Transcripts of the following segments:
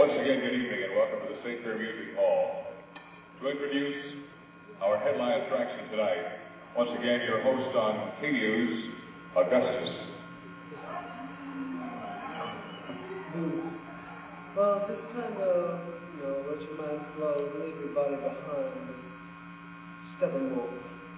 once again, good evening and welcome to the State Fair Music Hall. To introduce our headline attraction tonight, once again, your host on K-News, Augustus. Well, just kind of, let your mind flow, leave your body behind, step and walk.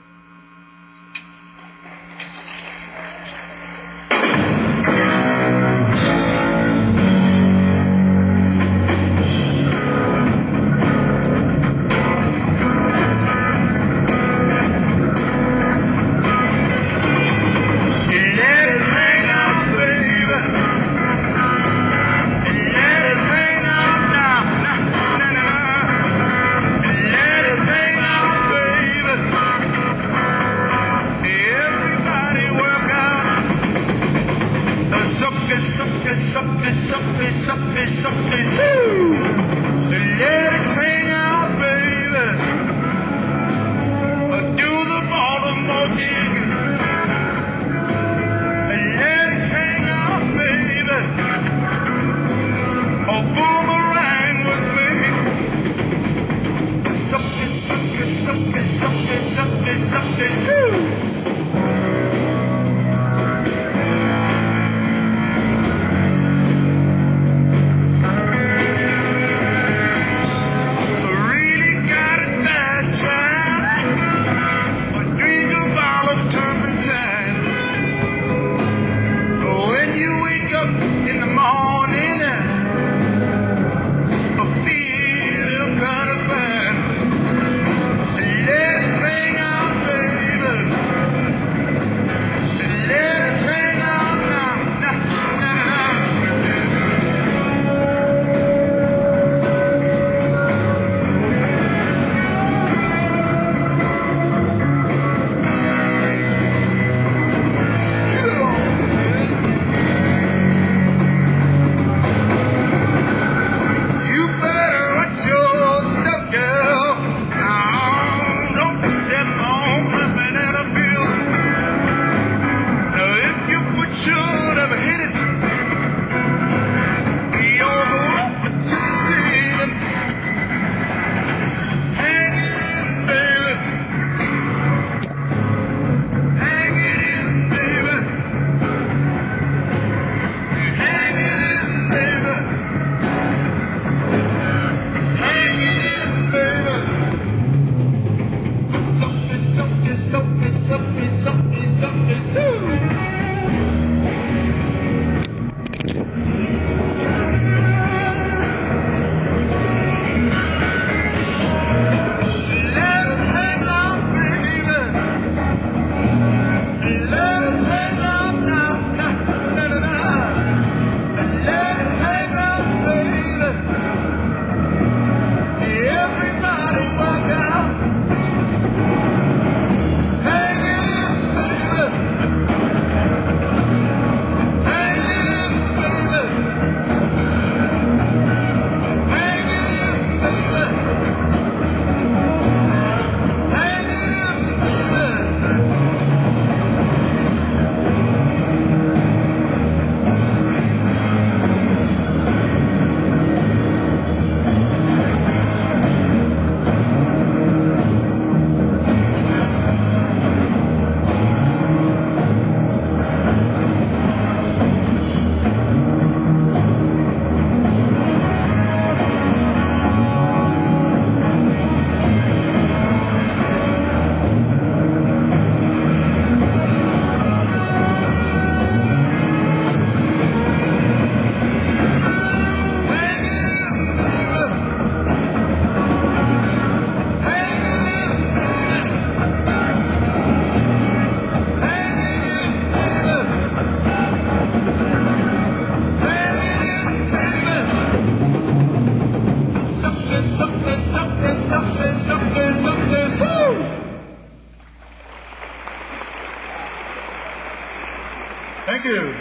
Thank you.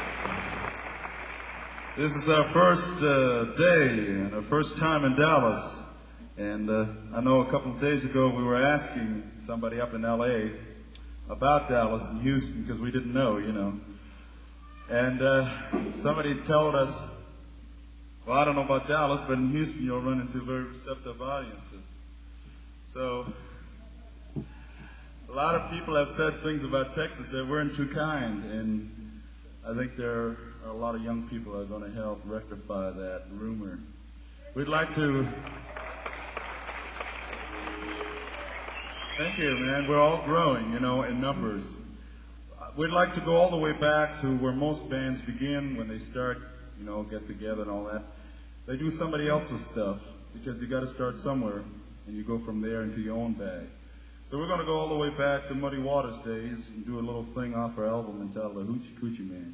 This is our first day and our first time in Dallas. And I know a couple of days ago we were asking somebody up in L.A. about Dallas and Houston because we didn't know, And somebody told us Well, I don't know about Dallas, but in Houston you'll run into very receptive audiences. So, a lot of people have said things about Texas that weren't too kind, and I think there are a lot of young people that are going to help rectify that rumor. We'd like to... Thank you, man. We're all growing, in numbers. We'd like to go all the way back to where most bands begin when they start, get together and all that. They do somebody else's stuff because you got to start somewhere, and you go from there into your own bag. So we're going to go all the way back to Muddy Waters days and do a little thing off our album entitled The Hoochie Coochie Man.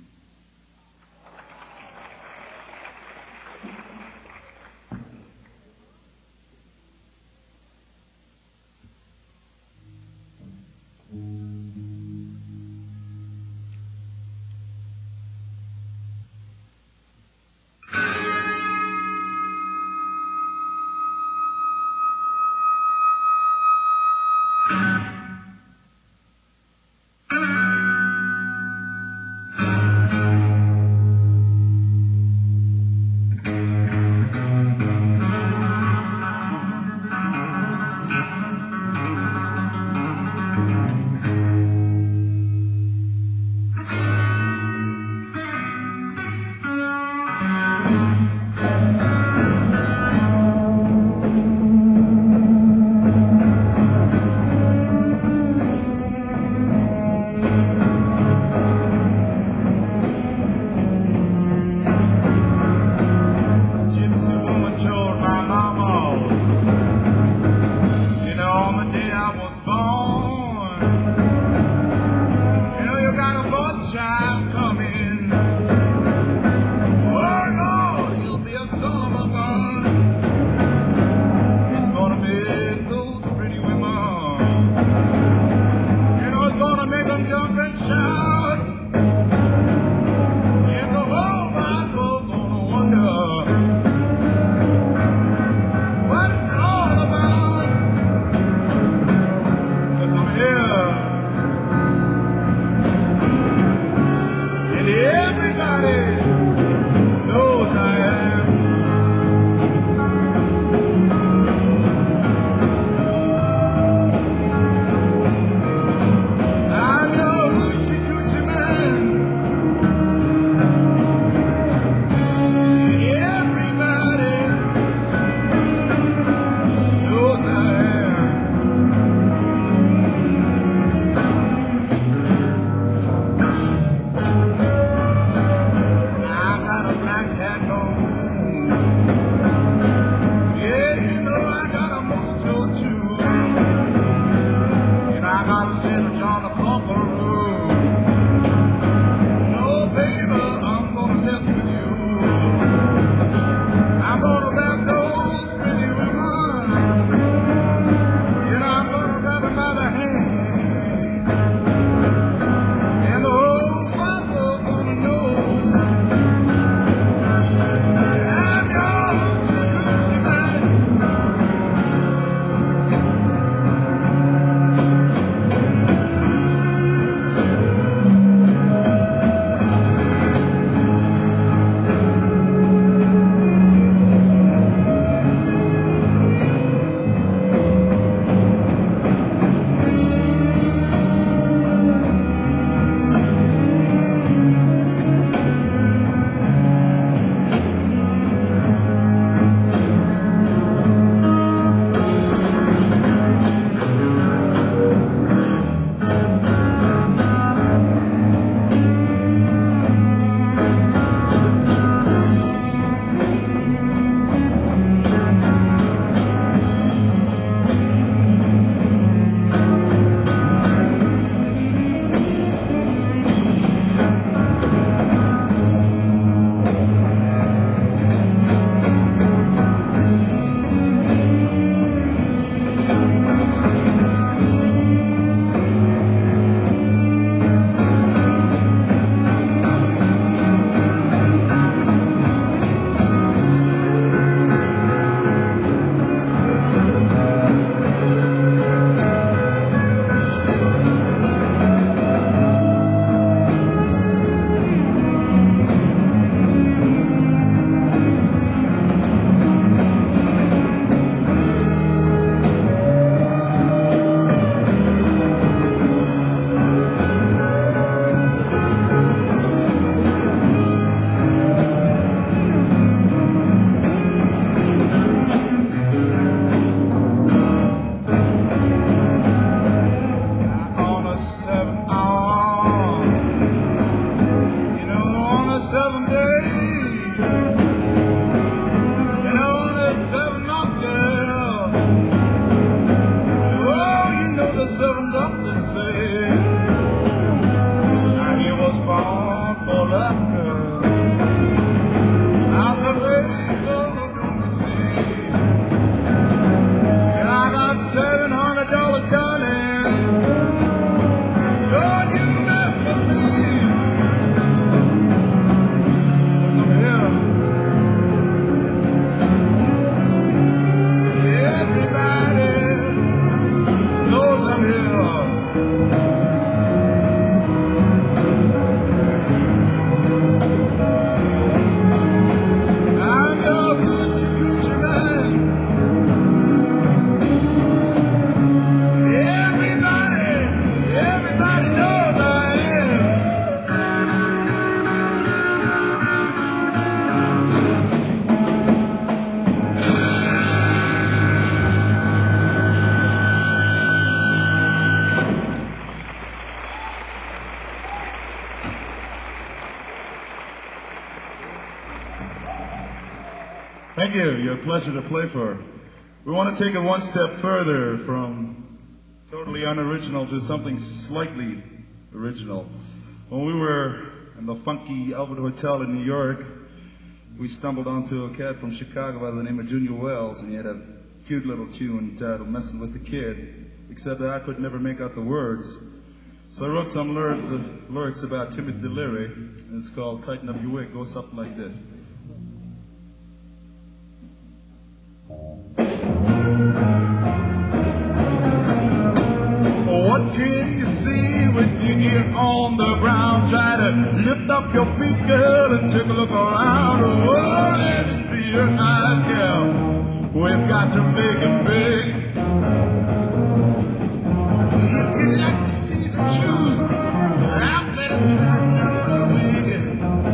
seven doctors say he was born for laughter. I said, hey, don't you see? I got $700, darling. Don't you mess with me. I'm here. Everybody knows I'm here. I'm your Gucci man. Everybody knows I am. Thank you. You're a pleasure to play for. We want to take it one step further from totally unoriginal to something slightly original. When we were in the funky Albert Hotel in New York, we stumbled onto a cat from Chicago by the name of Junior Wells, and he had a cute little tune entitled Messing with the Kid, except that I could never make out the words. So I wrote some lyrics about Timothy Leary, and it's called Tighten Up Your Wig. It goes something like this. What can you see when you get on the ground? Try to lift up your feet, girl, and take a look around. Oh, let me see your eyes, girl. We've got to make it big. If you'd like to see the truth, I better turn up the wig.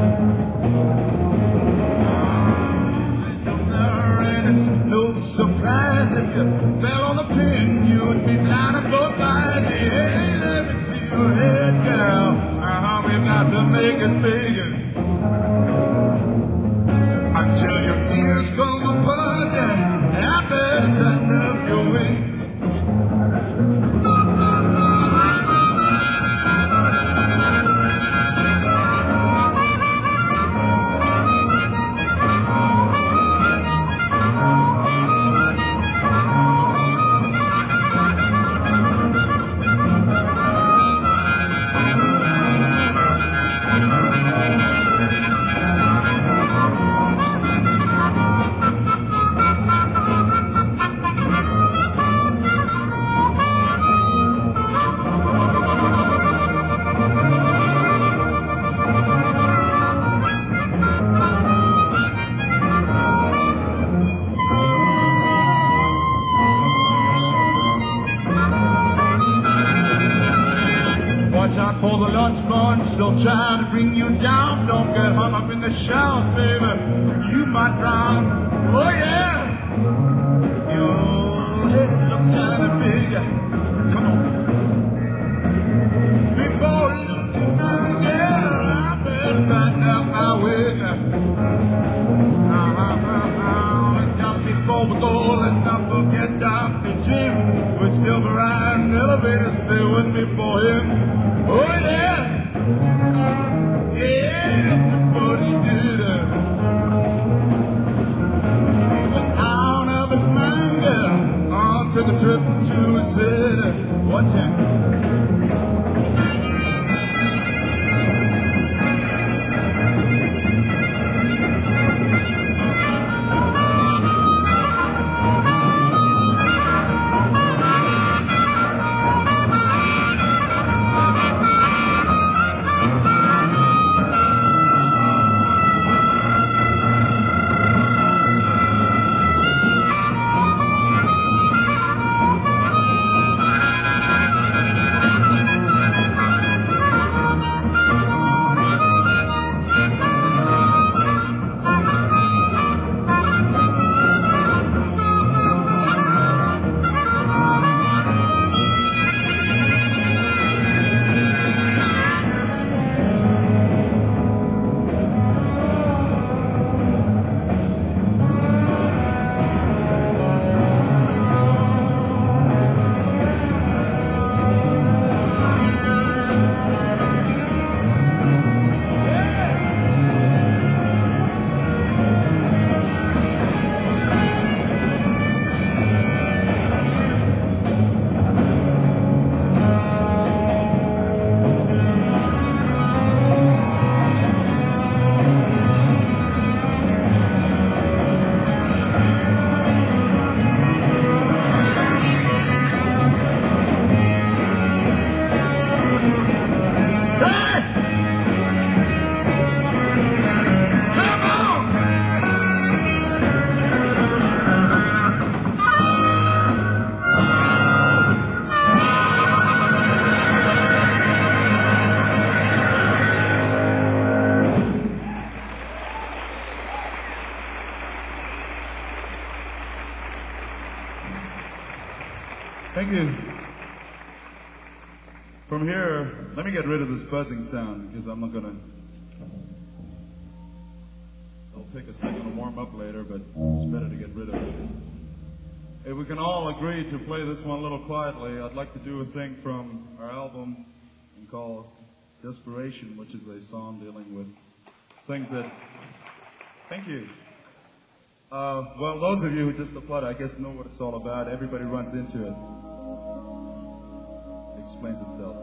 And it's no surprise if you fell on a pin, you'd be blind and both eyes. Hey, let me see your head, girl. We've got to make it bigger until your ears come apart. I better tighten up your wig. For the lunch bunch, still trying to bring you down. Don't get hung up in the showers, baby. You might drown. Oh yeah. Your head looks kind of big. Come on. Before you lose your mind, girl, I better tighten up my wig. And just before we go, let's not forget Dr. Jim. We're still riding elevators, say with me for him. Oh yeah, yeah, what he did. He went out of his mind, girl. Took a trip to his head. Watch him. From here, let me get rid of this buzzing sound because I'm not going to. It'll take a second to warm up later, but it's better to get rid of it. If we can all agree to play this one a little quietly, I'd like to do a thing from our album called Desperation, which is a song dealing with things that. Thank you. Well, those of you who just applaud, I guess, know what it's all about. Everybody runs into it. It explains itself.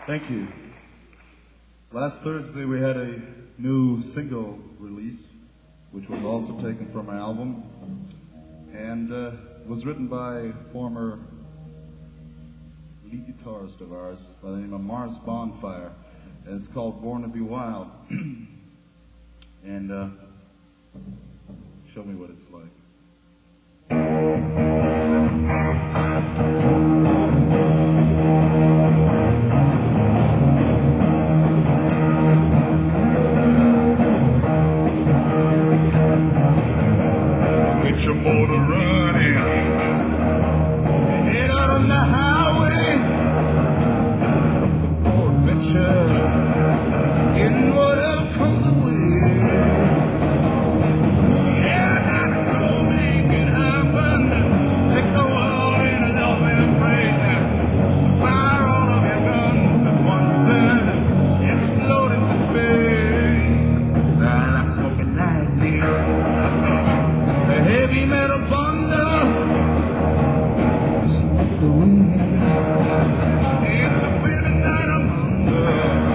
Thank you. Last Thursday we had a new single release, which was also taken from our album, and was written by a former lead guitarist of ours by the name of Mars Bonfire, and it's called Born to Be Wild. And show me what it's like. Get your motor running, head out on the highway for adventure in whatever comes away. Yeah, gotta go make it happen. Take the world in a loving embrace. Fire all of your guns at once and explode into space. Like smoking lightning. The heavy metal thunder, smoke the wind, in the bitter night I'm under.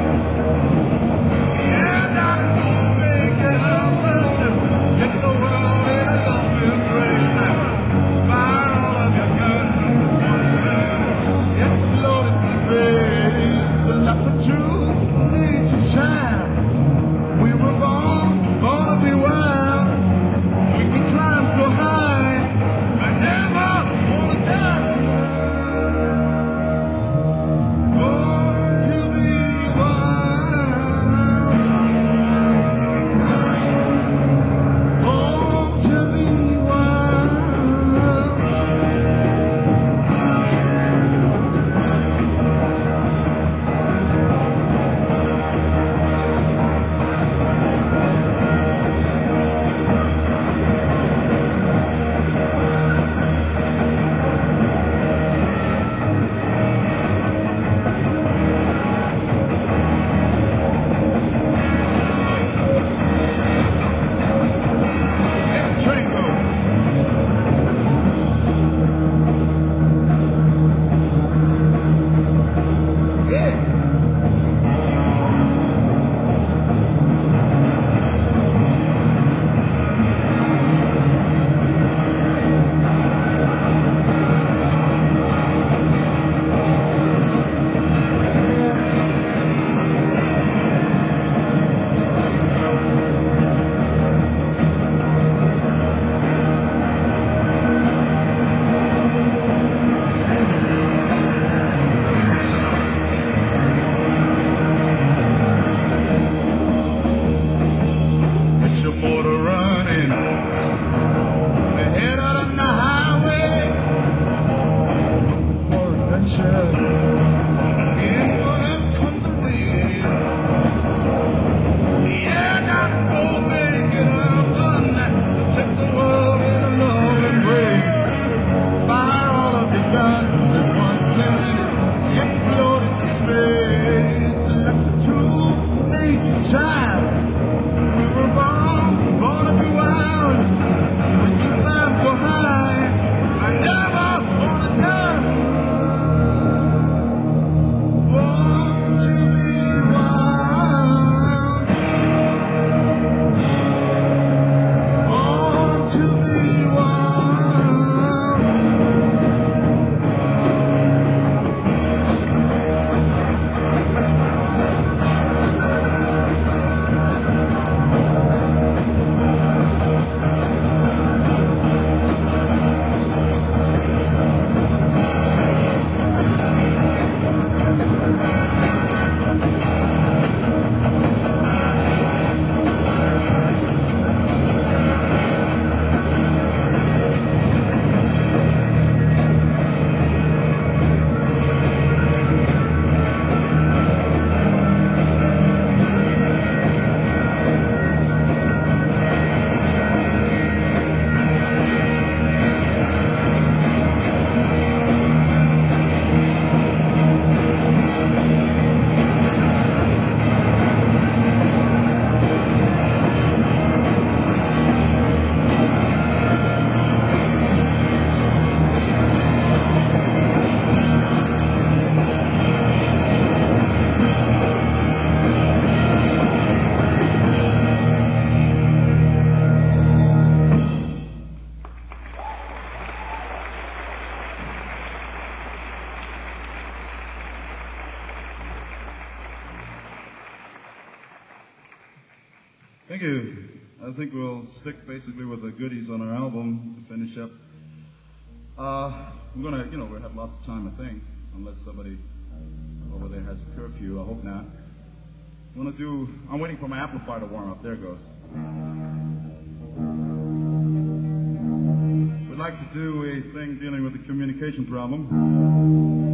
Yeah, gotta go make it happen. Get the world in a loving embrace. Fire all of your guns and explode into space. Like the true nature shine. We were born to be wild. We can climb so high, I never wanna die. Born to be wild. Born to be wild. Let the train go. Yeah. Get your motor running, head out on the highway for adventure. In whatever comes away. Yeah, gotta go make it happen. Take the world in a love embrace. Fire all of your guns at once and explode into space. Let the true nature shine. We were born to be wild. We can climb so high. I never wanna die. Thank you. I think we'll stick basically with the goodies on our album to finish up. We'll have lots of time, I think, unless somebody over there has a curfew. I hope not. I'm waiting for my amplifier to warm up. There it goes. We'd like to do a thing dealing with the communication problem.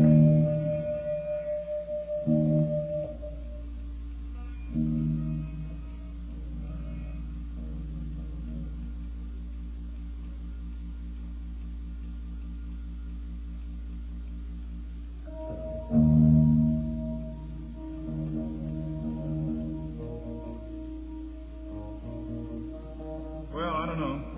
Well, I don't know.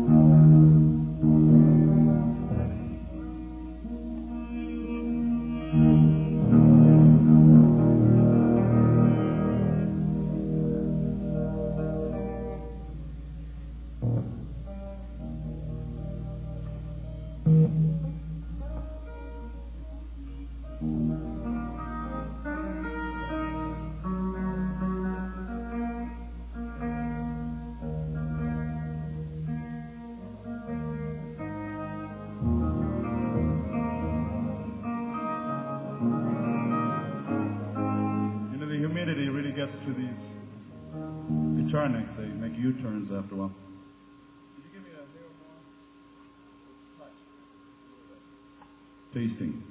Humidity really gets to these guitar necks. They make U-turns after a while. Could you give me a little more touch? Tasting.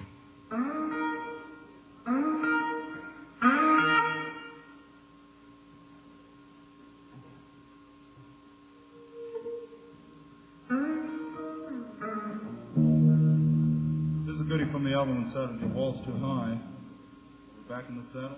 This is a goodie from the album entitled "The Wall's Too High." Back in the saddle.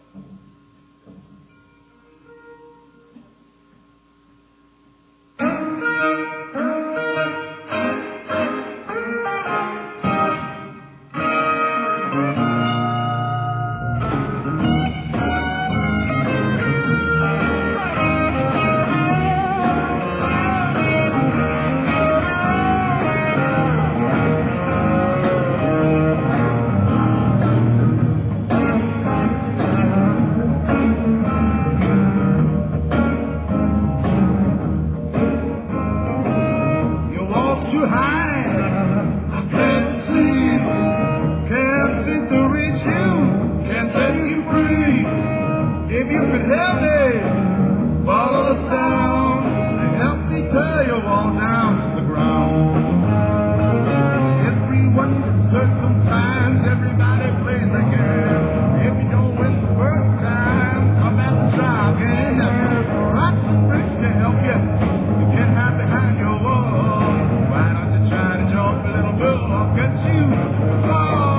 Too high, I can't seem to reach you, can't set you free. If you could help me, follow the sound, and help me tear your wall down to the ground. Everyone gets hurt sometimes, everybody plays a game. If you don't win the first time, come back to try again. Rocks and bricks can help you, you can't hide behind your wall. Why don't you try to jump a little bit? I'll get you fall.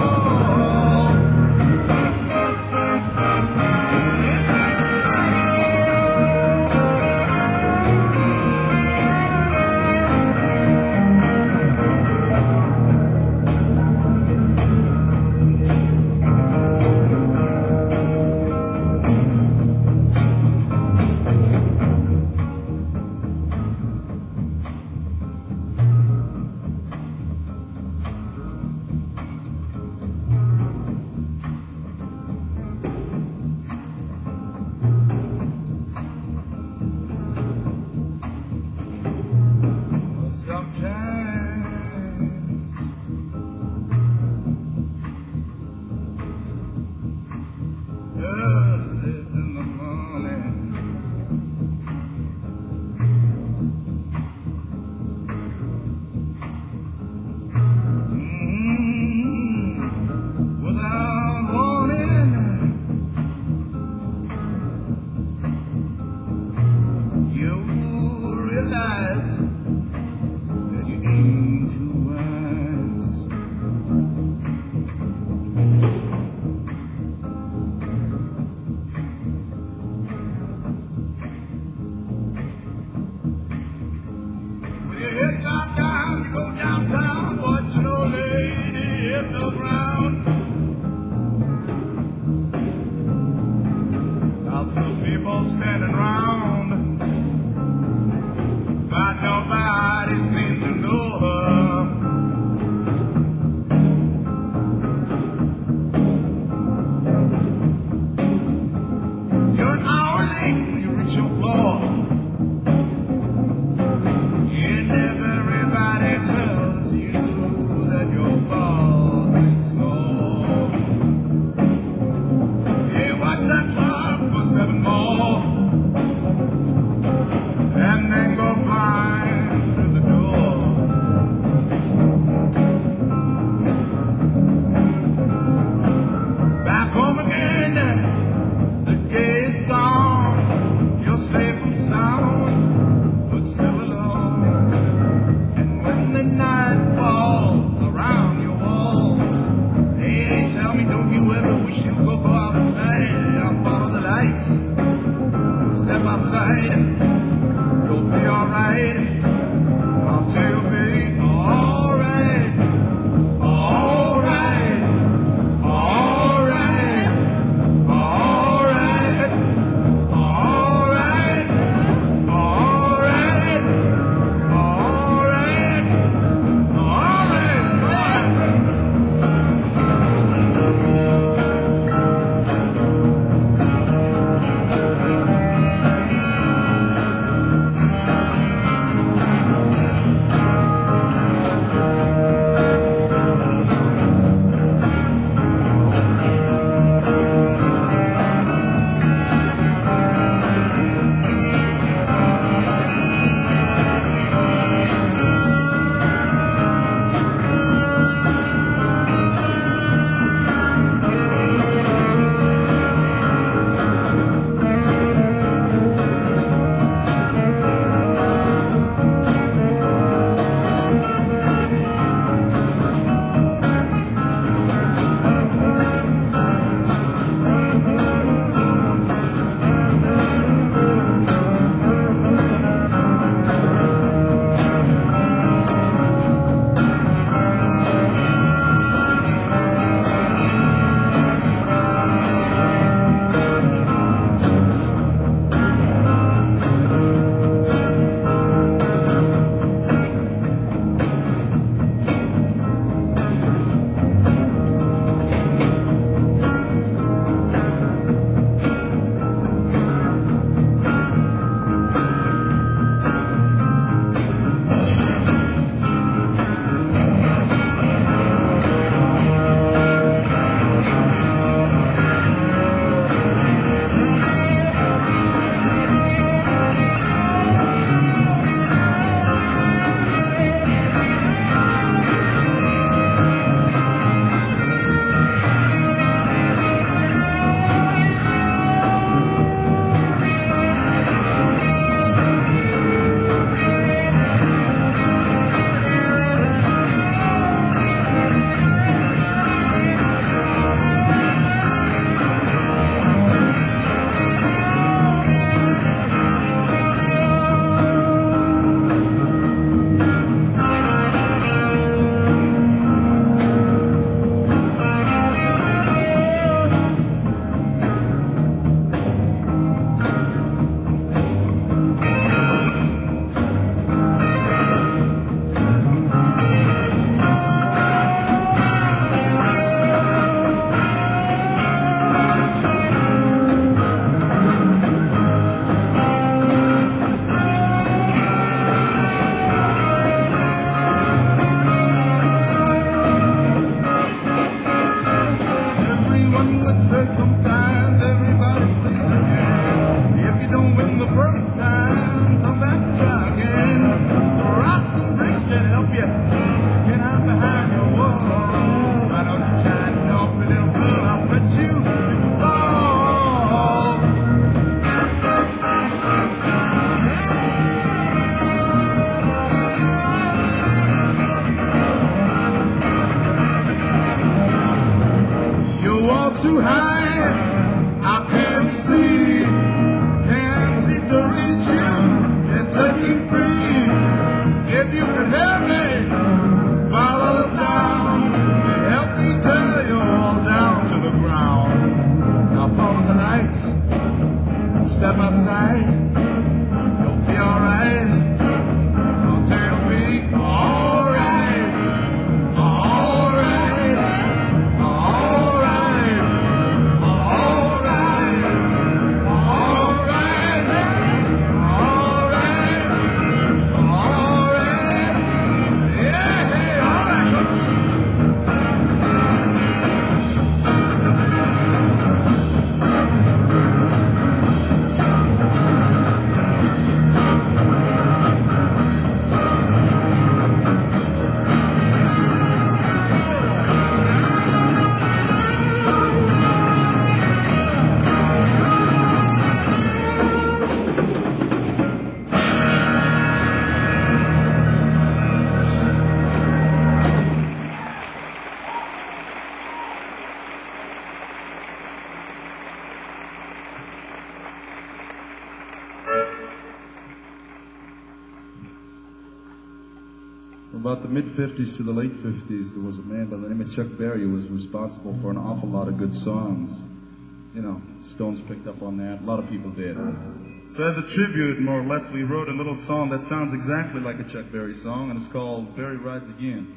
Standing round, but nobody seemed to know her. You're an hour late when you reach your floor. end. The day is gone, you're safe and sound, but still alone. And when the night falls around your walls, hey, tell me, don't you ever wish you could go outside? I'll follow the lights, step outside, you'll be alright. I'll tell you, babe, alright, alright, alright, alright, alright, alright, alright, about the mid-'50s to the late '50s, there was a man by the name of Chuck Berry who was responsible for an awful lot of good songs. You know, Stones picked up on that. A lot of people did. So as a tribute, more or less, we wrote a little song that sounds exactly like a Chuck Berry song, and it's called Berry Rides Again.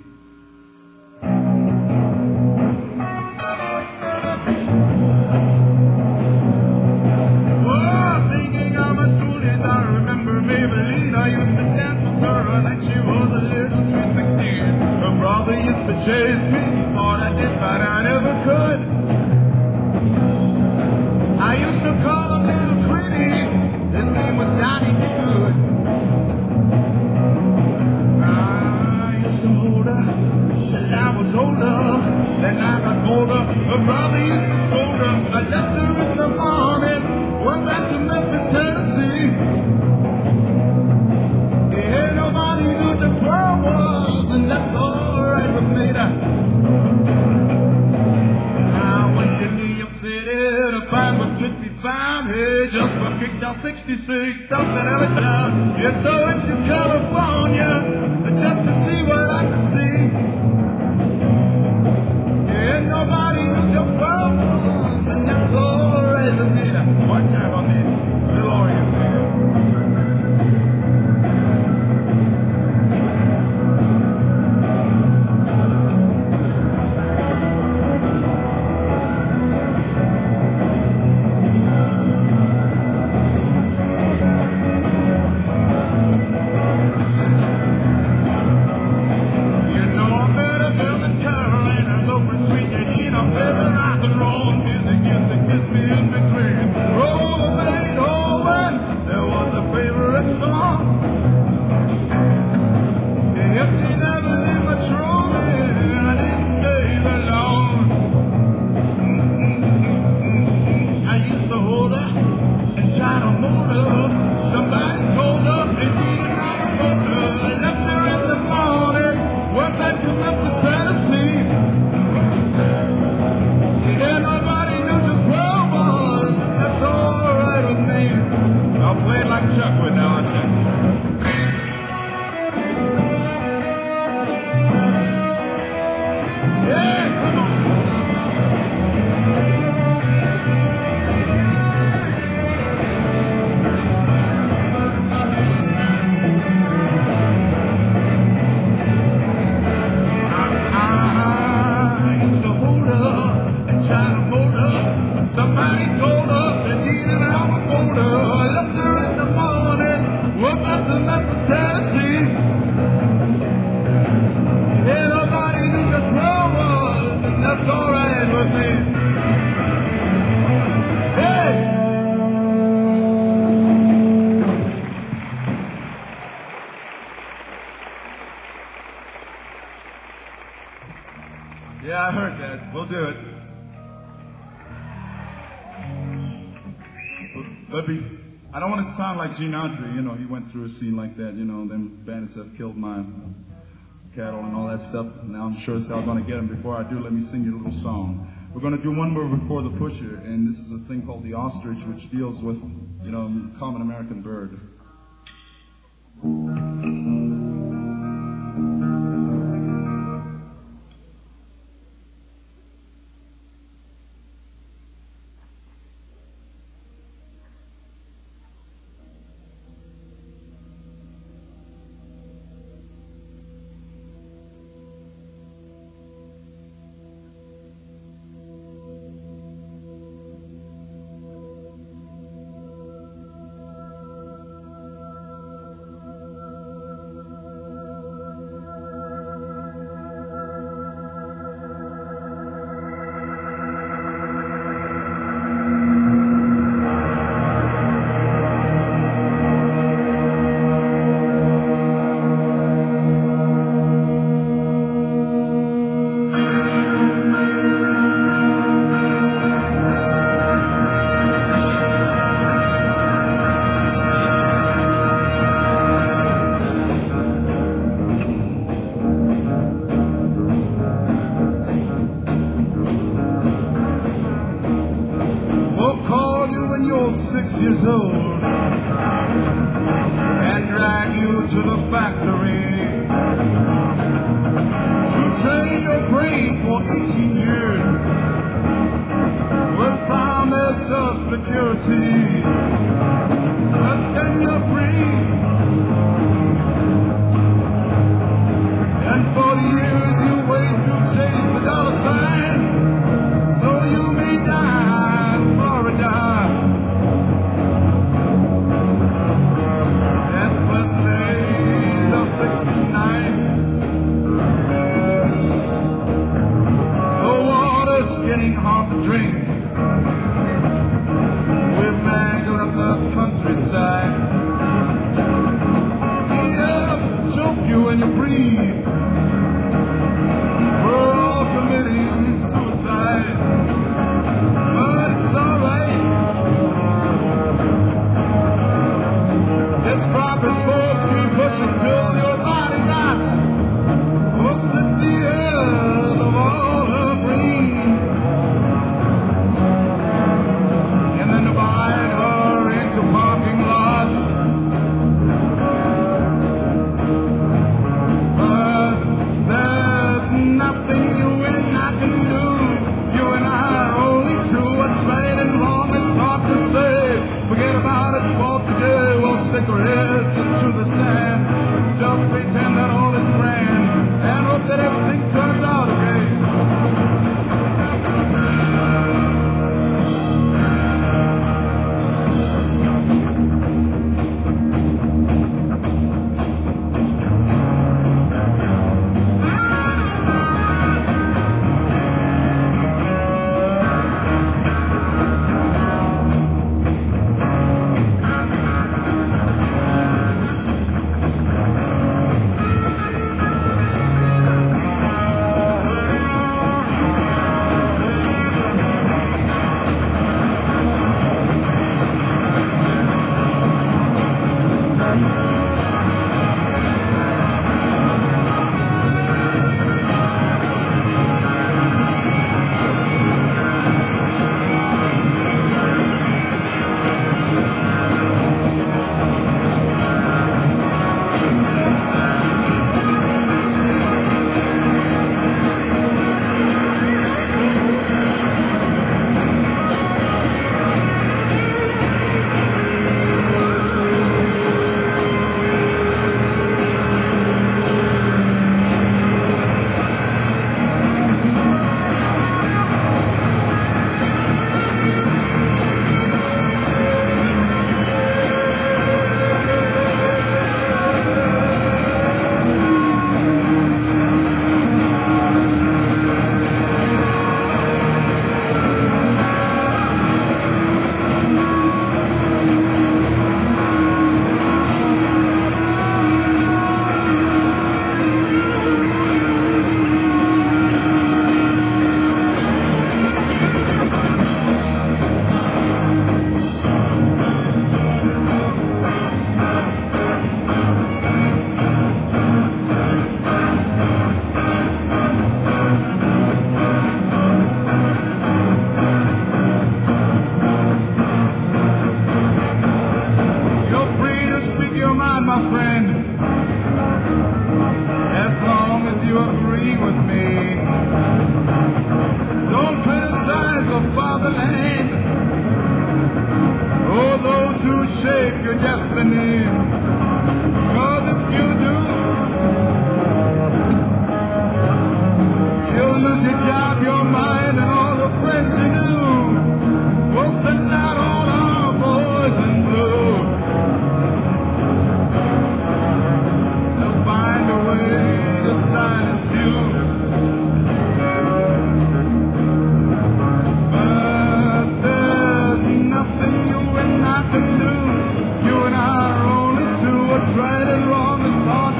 Chase me, thought I did, but I never could. I used to call him Little Pretty, his name was Donnie Good. I used to hold her till I was older, then I got older. Her brother used to scold her. I left her in the morning, went back to Memphis, Tennessee. Yeah, nobody knew just where I was, and that's all. I went to New York City to find what could be found. Hey, just for kicked out 66, stopped at Allentown. Yes, I went to California just to see what I could see. Yeah, nobody knew just where I was, and that's all right with me. One time on the Little Orient there. Somebody told her they needed an album folder. I left her in the morning, went back to Memphis, Tennessee. Yeah, nobody knew just where I was, and that's all right with me. Hey! Yeah, I heard that. We'll do it. But I don't want to sound like Gene Autry, you know, he went through a scene like that, you know, them bandits have killed my cattle and all that stuff. Now I'm sure as hell going to get them. Before I do, let me sing you a little song. We're going to do one more before the Pusher, and this is a thing called the ostrich, which deals with, you know, common American bird. Years old and drag you to the factory prayed for 18 years with promise of security. But then you're free. And 40 years you waste, you chase the dollar sign. So you may die in Florida. And first days of 69. The water's getting hard to drink. We're mangled up the countryside. The air choke you when you breathe. We're all committing suicide. But it's alright. It's progress, folks. We push until your body rots. We'll set the earth of all her green. And then divide her into parking lots. But there's nothing you and I can do. You and I are only two. What's right and wrong is hard to say. Forget about it for today. We'll stick our heads into the sand. Just pretend that all is grand and hope that everything turns out okay. Your destiny. 'Cause if you do, you'll lose your job, your mind, and all the friends you knew. We'll send out all our boys in blue. They'll find a way to silence you. But there's nothing you and I can do. You and I are only two. What's right and wrong is hard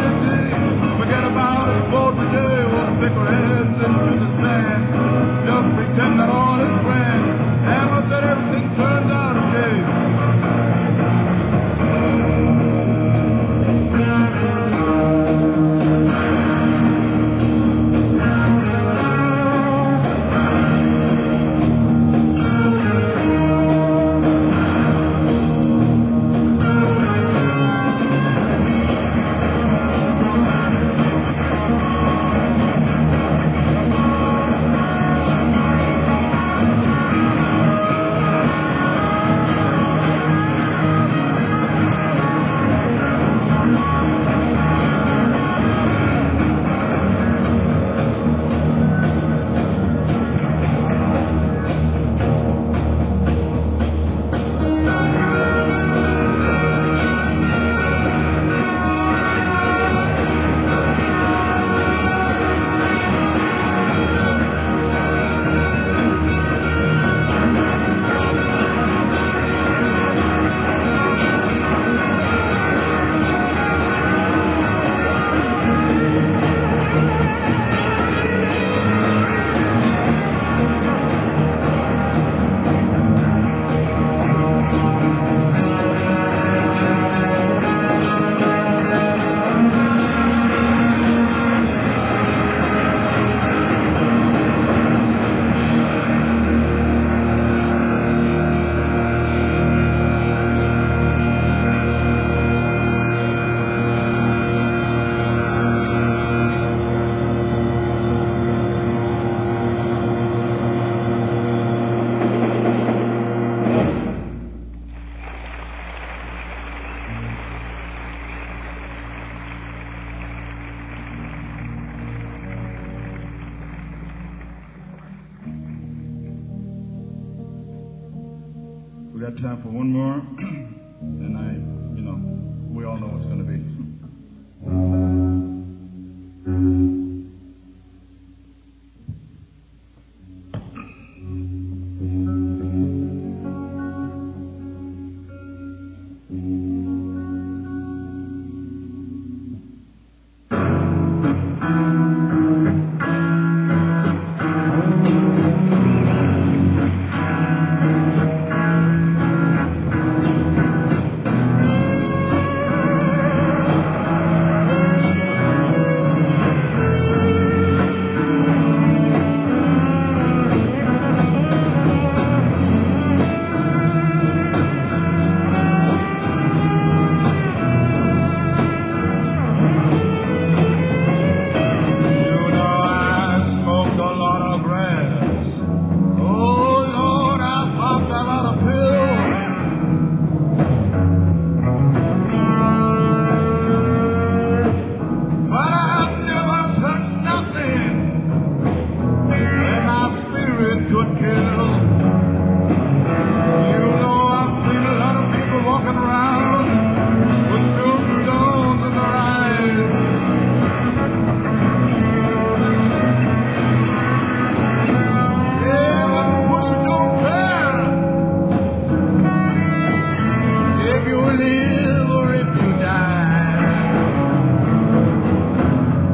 We got time for one more, and we all know what's going to be.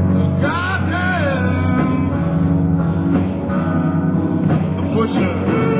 Pusher.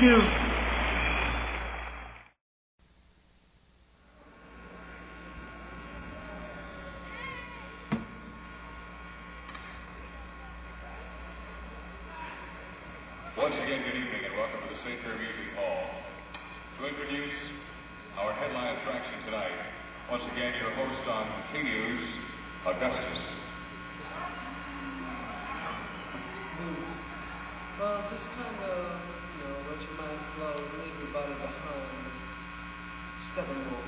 you. Once again, good evening and welcome to the St. Clair Music Hall. To introduce our headline attraction tonight, once again, your host on K-News, Augustus. Well, just kind of, let your mind flow, leave your body behind. Step and walk.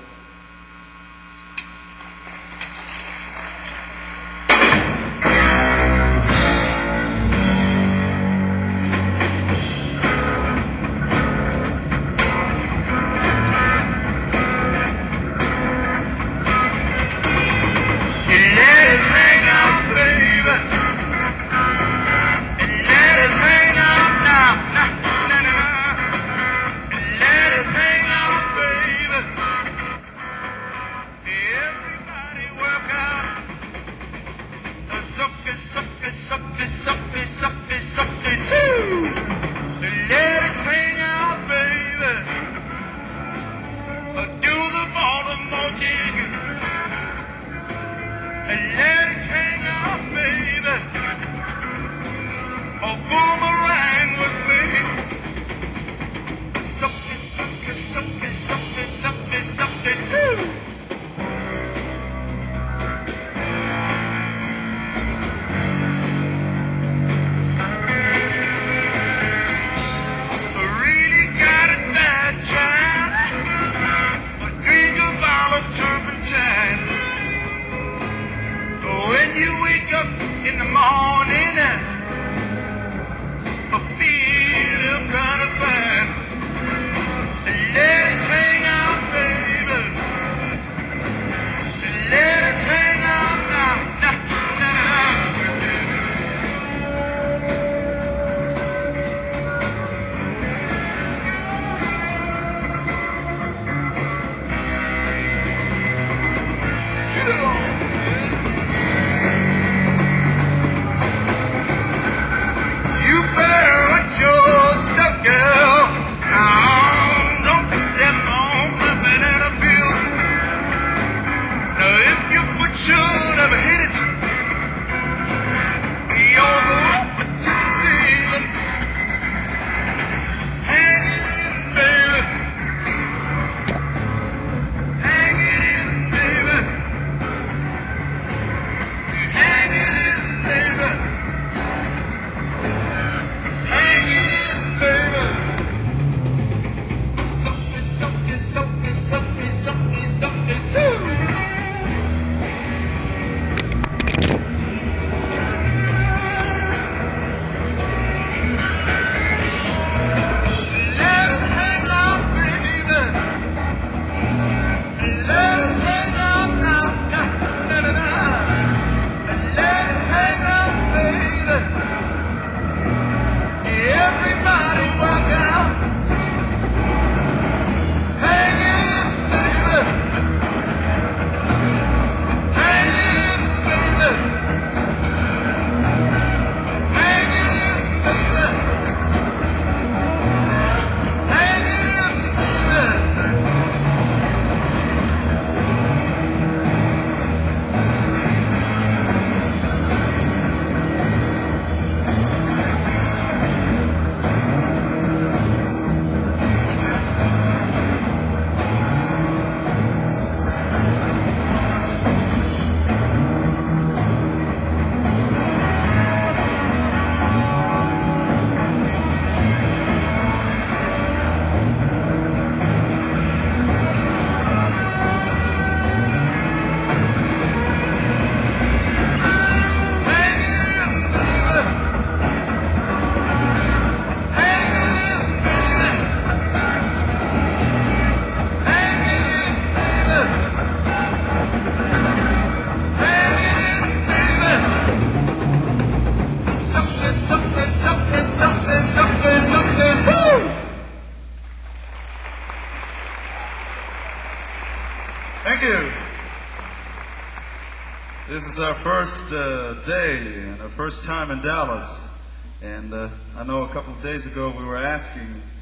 This is our first day and our first time in Dallas. And I know a couple of days ago we were asking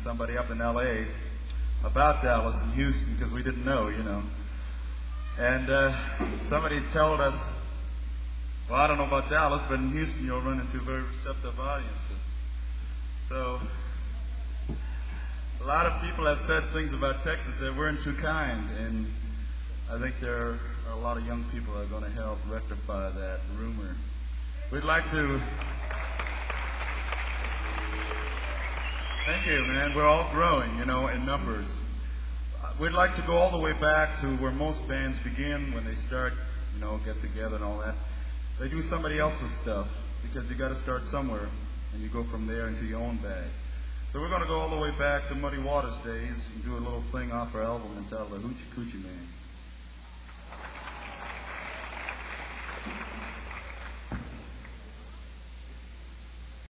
somebody up in L.A. about Dallas and Houston because we didn't know, you know. And somebody told us, well, I don't know about Dallas, but in Houston you'll run into very receptive audiences. So a lot of people have said things about Texas that weren't too kind, and I think there are a lot of young people that are going to help rectify that rumor. We'd like to... Thank you, man. We're all growing, you know, in numbers. We'd like to go all the way back to where most bands begin when they start, you know, get together and all that. They do somebody else's stuff because you got to start somewhere, and you go from there into your own bag. So we're going to go all the way back to Muddy Waters days and do a little thing off our album entitled The Hoochie Coochie Man.